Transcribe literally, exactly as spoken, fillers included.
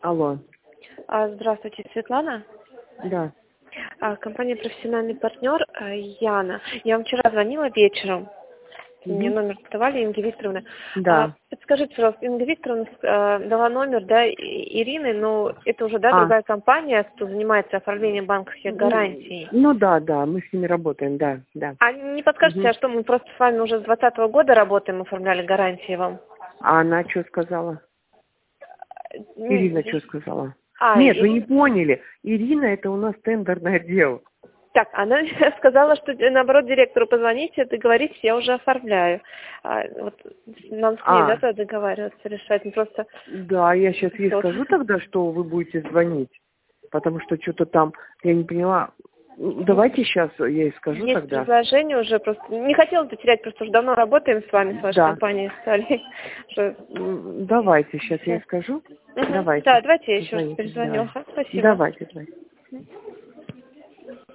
Алло. А, Здравствуйте, Светлана. Да. А, Компания «Профессиональный партнер» а, Яна. Я вам вчера звонила вечером. Мне Мгм. номер давали, Инга Викторовна. А, Да. Подскажите, пожалуйста, Инга Викторовна а, дала номер, да, И- Ирины, но это уже, да, А, другая компания, кто занимается оформлением банковских м, гарантий. ну да, да, мы с ними работаем, да, да. А не подскажете, Мгм. а что мы просто с вами уже с двадцатого года работаем, оформляли гарантии вам? А она что сказала? Ну, Ирина что сказала? А, Нет, вы не Ирина. поняли. Ирина это у нас тендерный отдел. Так, она сказала, что э, наоборот директору позвоните, договоритесь, я уже оформляю. А, вот нам с ней, да, А, тогда договариваться, решать, не просто да, я сейчас ей вот. скажу тогда, что вы будете звонить. Потому что что-то там, я не поняла. М, Давайте сейчас я ей скажу Есть тогда. предложение уже, просто не хотела это терять, просто уже давно работаем с вами, с вашей Да. компанией стали. Уже М, Давайте, сейчас я ей всё. скажу. Мгм. Да, Давайте. давайте я еще раз Звоните, перезвоню. давай. Ага, спасибо. Давайте, давайте.